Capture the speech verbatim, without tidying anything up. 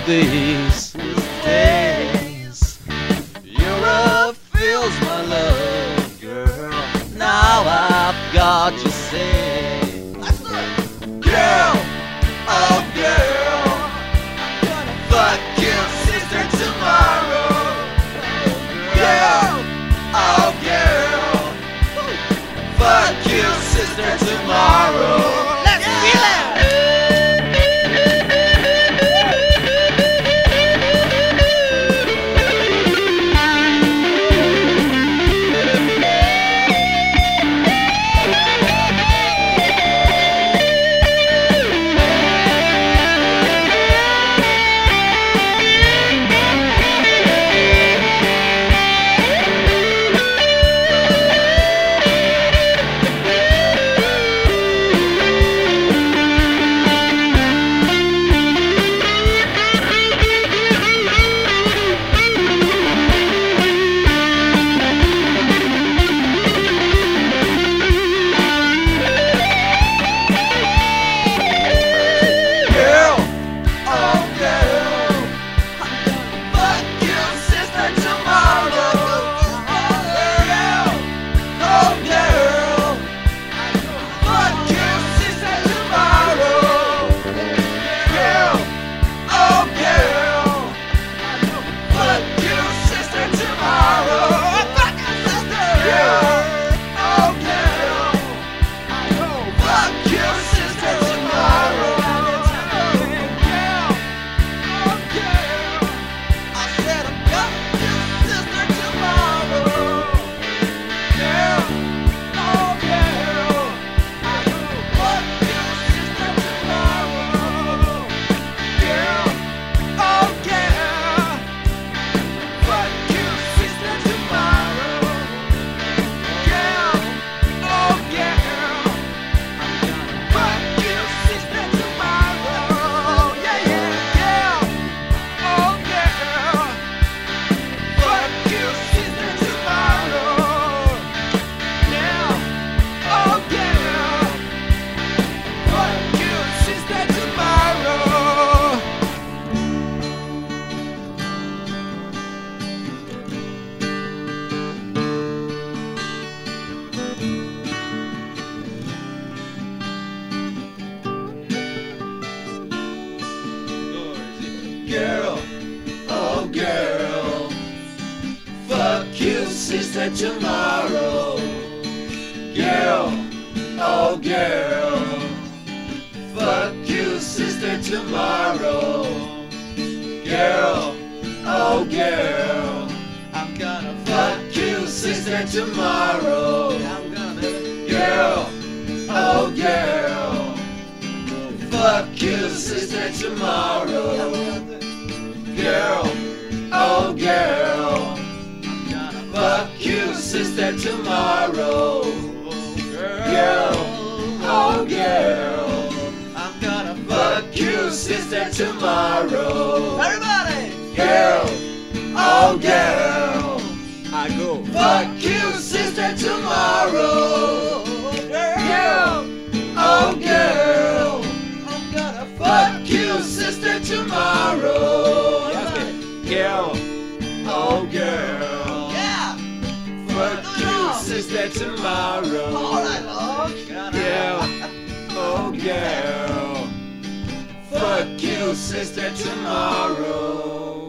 of these days. Your love fills my love, girl. Now I've got to say, girl, oh girl, fuck you, sister, tomorrow. Girl, oh girl, fuck you, sister, tomorrow. Let's feel it. Girl, oh girl, fuck you, sister, tomorrow. Girl, oh girl, fuck you, sister, tomorrow. Girl, oh girl, I'm gonna fuck you, sister, tomorrow. Girl, oh girl, fuck you, sister, tomorrow. Girl, oh girl, I'm gonna fuck you, sister, tomorrow. Girl, oh girl, I'm gonna fuck you, sister, tomorrow. Everybody! Girl, oh girl, I go fuck you, sister, tomorrow. Girl, oh girl, I'm gonna fuck you, sister, tomorrow. Girl, oh girl, yeah, fuck you, sister, tomorrow. Alright, love. Girl, oh girl, fuck you, sister, tomorrow.